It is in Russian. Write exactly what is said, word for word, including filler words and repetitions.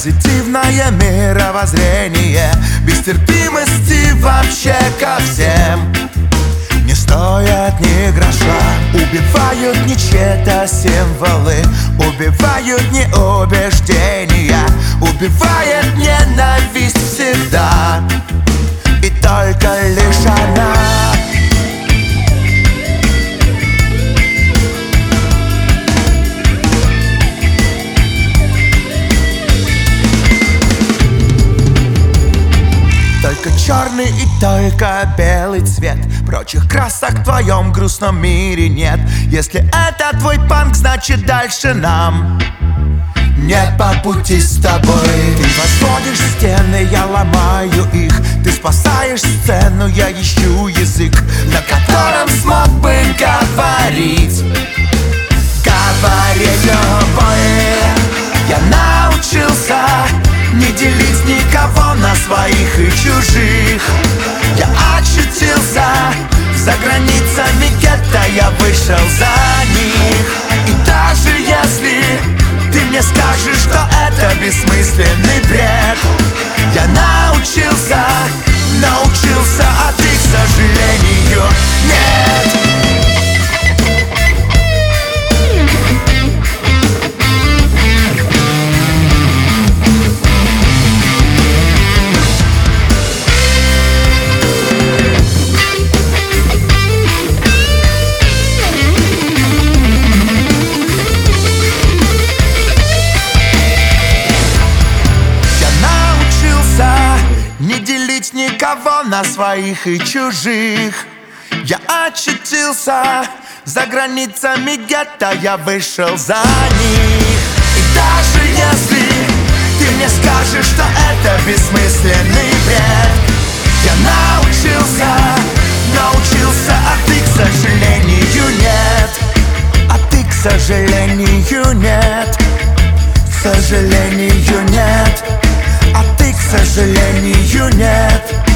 позитивное мировоззрение, без терпимости вообще ко всем. Не стоят ни гроша, убивают не чьи-то символы, убивают не убеждения, убивает ненависть всегда, и только лишь она. Только черный и только белый цвет, прочих красок в твоем грустном мире нет. Если это твой панк, значит дальше нам нет по пути с тобой. Ты возводишь стены, я ломаю их. Ты спасаешь сцену, я ищу язык, на котором смог бы говорить. Говорить любое я научился, не делить никого на своих и чужих. Я очутился за границами гетто, я вышел за них. И даже если ты мне скажешь, что это бессмысленный бред, я научился, научился, а ты, к сожалению, нет. Никого на своих и чужих. Я очутился за границами гетто, я вышел за них. И даже если ты мне скажешь, что это бессмысленный бред, я научился, научился, а ты, к сожалению, нет. А ты, к сожалению, нет. К сожалению, нет. А ты, к сожалению, нет.